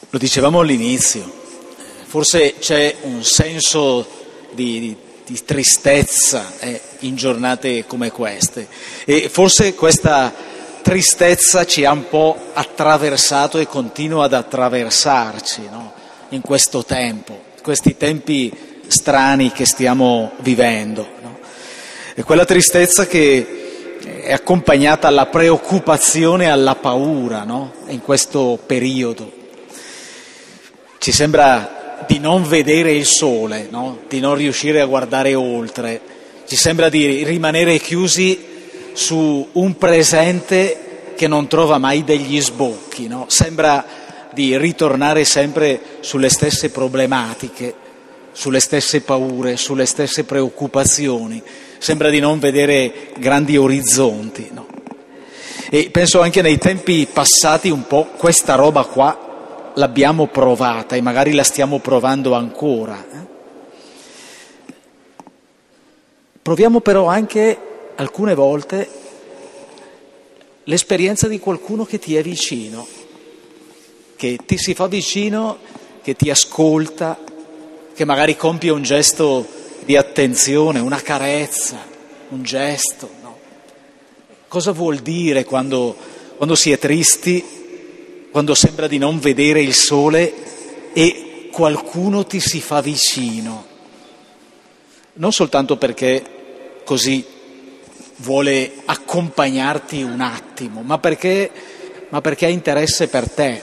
Lo dicevamo all'inizio, forse c'è un senso di tristezza in giornate come queste, e forse questa tristezza ci ha un po' attraversato e continua ad attraversarci, no? In questo tempo, questi tempi strani che stiamo vivendo, no? E quella tristezza che è accompagnata alla preoccupazione e alla paura, no? In questo periodo. Ci sembra di non vedere il sole, no? Di non riuscire a guardare oltre, ci sembra di rimanere chiusi su un presente che non trova mai degli sbocchi, no? Sembra di ritornare sempre sulle stesse problematiche, sulle stesse paure, sulle stesse preoccupazioni, sembra di non vedere grandi orizzonti, no? E penso anche nei tempi passati un po' questa roba qua l'abbiamo provata e magari la stiamo provando ancora. Proviamo però anche alcune volte l'esperienza di qualcuno che ti è vicino, che ti si fa vicino, che ti ascolta, che magari compie un gesto di attenzione, una carezza, un gesto, no? Cosa vuol dire quando si è tristi, quando sembra di non vedere il sole e qualcuno ti si fa vicino? Non soltanto perché così vuole accompagnarti un attimo, ma perché ha interesse per te,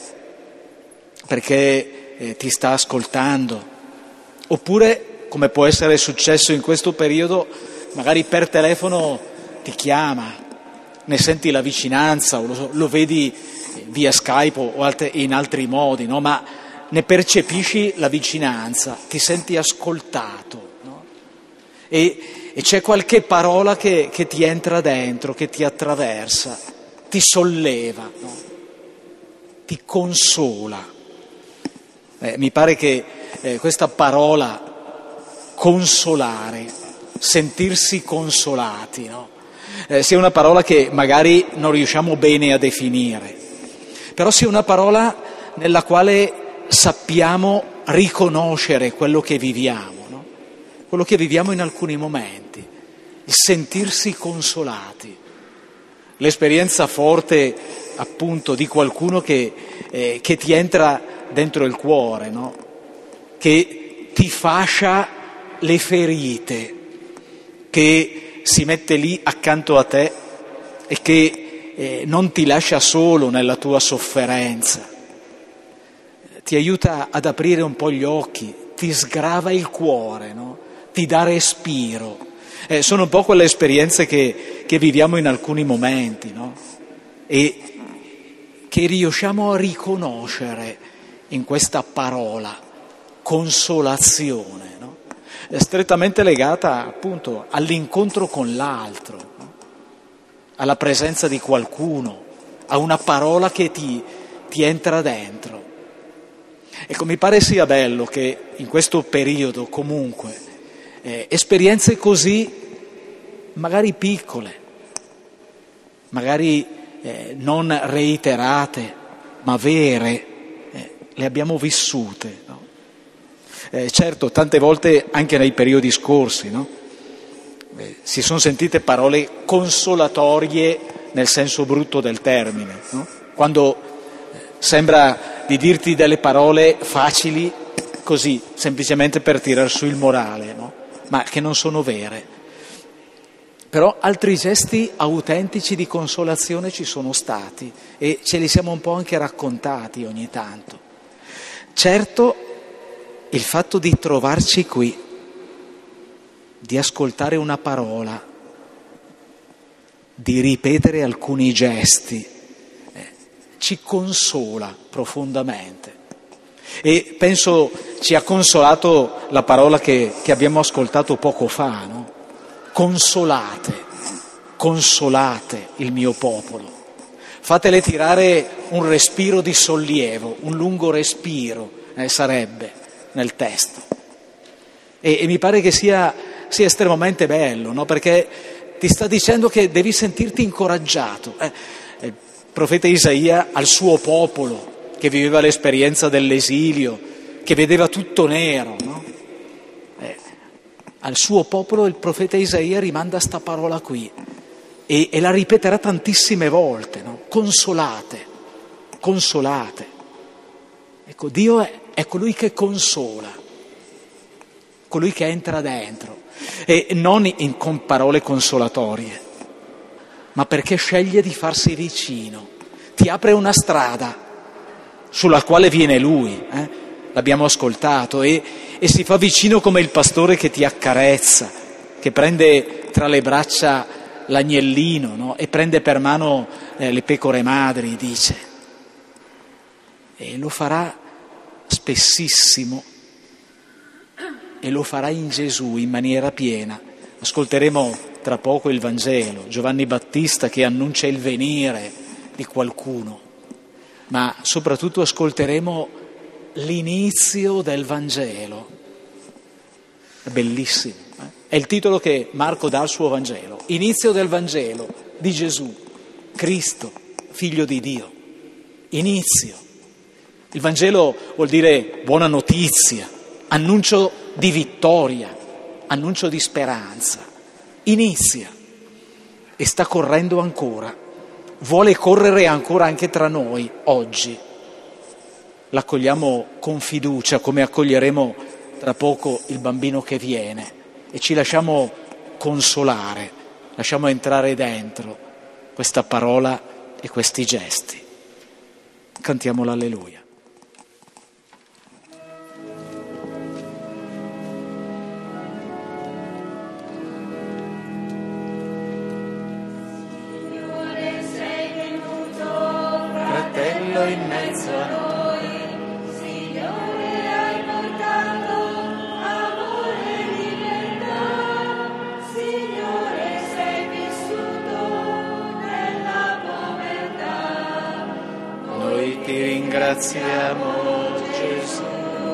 perché ti sta ascoltando. Oppure, come può essere successo in questo periodo, magari per telefono ti chiama, ne senti la vicinanza o lo vedi via Skype o in altri modi, no? Ma ne percepisci la vicinanza, ti senti ascoltato, no? E c'è qualche parola che ti entra dentro, che ti attraversa, ti solleva, no? Ti consola. Mi pare che questa parola consolare, sentirsi consolati, no? Sia una parola che magari non riusciamo bene a definire, però sia una parola nella quale sappiamo riconoscere quello che viviamo, no? Quello che viviamo in alcuni momenti, il sentirsi consolati, l'esperienza forte appunto di qualcuno che ti entra dentro il cuore, no? Che ti fascia le ferite, che si mette lì accanto a te e che non ti lascia solo nella tua sofferenza, ti aiuta ad aprire un po' gli occhi, ti sgrava il cuore, no? Ti dà respiro. Sono un po' quelle esperienze che viviamo in alcuni momenti, no? E che riusciamo a riconoscere in questa parola, consolazione, no? È strettamente legata appunto all'incontro con l'altro, no? Alla presenza di qualcuno, a una parola che ti entra dentro. Ecco, mi pare sia bello che in questo periodo comunque esperienze così magari piccole, magari non reiterate, ma vere, le abbiamo vissute, no? Certo, tante volte anche nei periodi scorsi, no? Si sono sentite parole consolatorie nel senso brutto del termine, no? Quando sembra di dirti delle parole facili così, semplicemente per tirar su il morale, no? Ma che non sono vere. Però altri gesti autentici di consolazione ci sono stati e ce li siamo un po' anche raccontati ogni tanto. Certo, il fatto di trovarci qui, di ascoltare una parola, di ripetere alcuni gesti, ci consola profondamente. E penso ci ha consolato la parola che abbiamo ascoltato poco fa, no? Consolate il mio popolo, fatele tirare un respiro di sollievo, un lungo respiro sarebbe nel testo. E mi pare che sia estremamente bello, no? Perché ti sta dicendo che devi sentirti incoraggiato. Il profeta Isaia al suo popolo, che viveva l'esperienza dell'esilio, che vedeva tutto nero, no? Al suo popolo il profeta Isaia rimanda sta parola qui e la ripeterà tantissime volte, no? Consolate, consolate. Ecco, Dio è colui che consola, colui che entra dentro, e non con parole consolatorie, ma perché sceglie di farsi vicino, ti apre una strada sulla quale viene Lui, l'abbiamo ascoltato, e si fa vicino come il pastore che ti accarezza, che prende tra le braccia l'agnellino, no? E prende per mano le pecore madri, dice, e lo farà spessissimo, e lo farà in Gesù in maniera piena. Ascolteremo tra poco il Vangelo, Giovanni Battista che annuncia il venire di qualcuno, ma soprattutto ascolteremo l'inizio del Vangelo. È bellissimo, È il titolo che Marco dà al suo Vangelo, inizio del Vangelo di Gesù, Cristo, figlio di Dio. Inizio. Il Vangelo vuol dire buona notizia, annuncio di vittoria, annuncio di speranza. Inizia e sta correndo ancora, vuole correre ancora anche tra noi oggi. L'accogliamo con fiducia, come accoglieremo tra poco il bambino che viene, e ci lasciamo consolare, lasciamo entrare dentro questa parola e questi gesti. Cantiamo l'Alleluia. In mezzo a noi, Signore, hai portato amore e libertà, Signore, sei vissuto nella povertà. Noi ti ringraziamo, Gesù.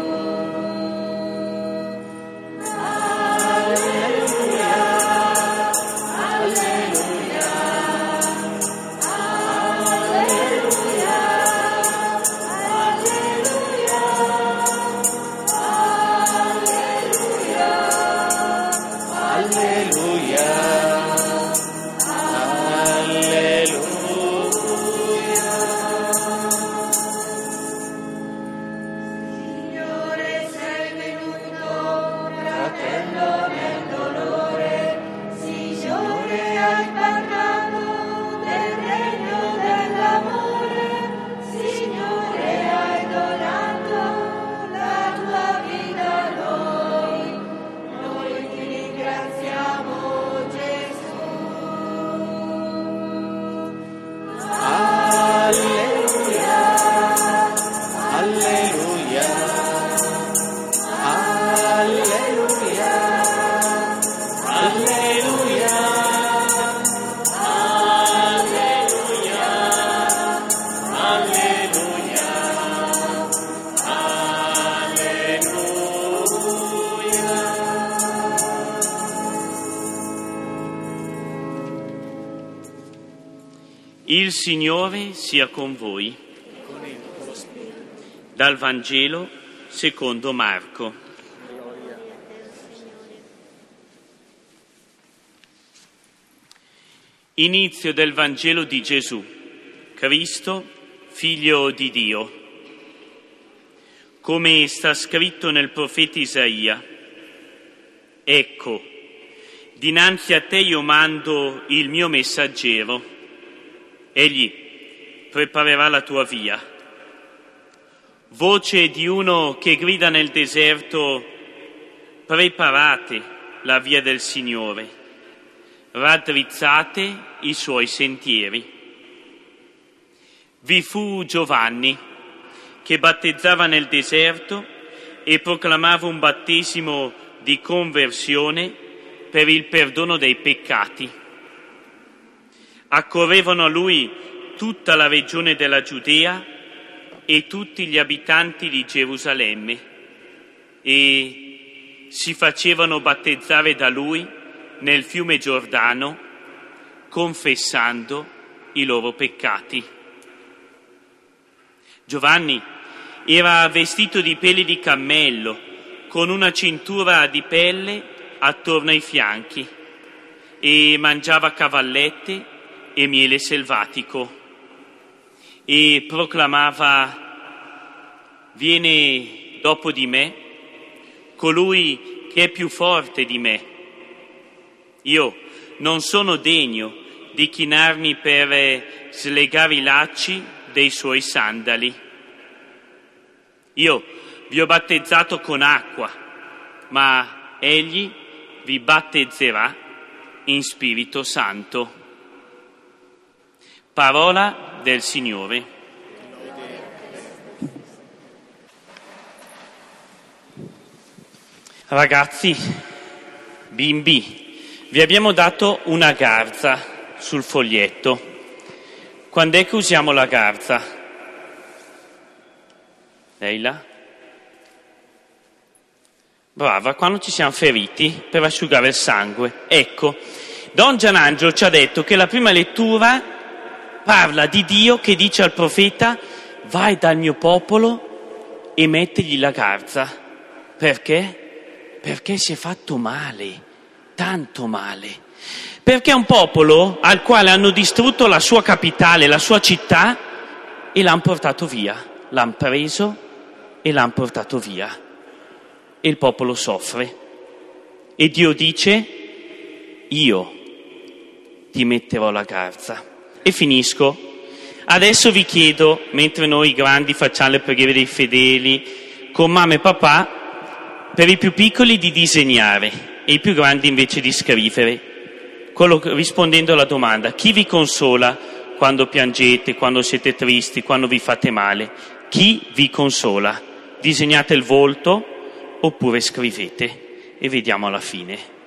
Il Signore sia con voi. Dal Vangelo secondo Marco. Inizio del Vangelo di Gesù, Cristo, figlio di Dio. Come sta scritto nel profeta Isaia: ecco, dinanzi a te io mando il mio messaggero. Egli preparerà la tua via. Voce di uno che grida nel deserto: preparate la via del Signore, raddrizzate i suoi sentieri. Vi fu Giovanni che battezzava nel deserto e proclamava un battesimo di conversione per il perdono dei peccati. Accorrevano a lui tutta la regione della Giudea e tutti gli abitanti di Gerusalemme e si facevano battezzare da lui nel fiume Giordano, confessando i loro peccati. Giovanni era vestito di peli di cammello, con una cintura di pelle attorno ai fianchi, e mangiava cavallette e miele selvatico, e proclamava: viene dopo di me colui che è più forte di me. Io non sono degno di chinarmi per slegare i lacci dei suoi sandali. Io vi ho battezzato con acqua, ma egli vi battezzerà in Spirito Santo. Parola del Signore. Ragazzi, bimbi, vi abbiamo dato una garza sul foglietto. Quando è che usiamo la garza? Leila? Brava, quando ci siamo feriti per asciugare il sangue. Ecco, Don Gianangelo ci ha detto che la prima lettura parla di Dio che dice al profeta: vai dal mio popolo e mettegli la garza. Perché? Perché si è fatto male, tanto male. Perché è un popolo al quale hanno distrutto la sua capitale, la sua città, e l'hanno portato via. L'hanno preso e l'hanno portato via. E il popolo soffre. E Dio dice: io ti metterò la garza. E finisco. Adesso vi chiedo, mentre noi grandi facciamo le preghiere dei fedeli, con mamma e papà, per i più piccoli di disegnare e i più grandi invece di scrivere, rispondendo alla domanda: chi vi consola quando piangete, quando siete tristi, quando vi fate male? Chi vi consola? Disegnate il volto oppure scrivete, e vediamo alla fine.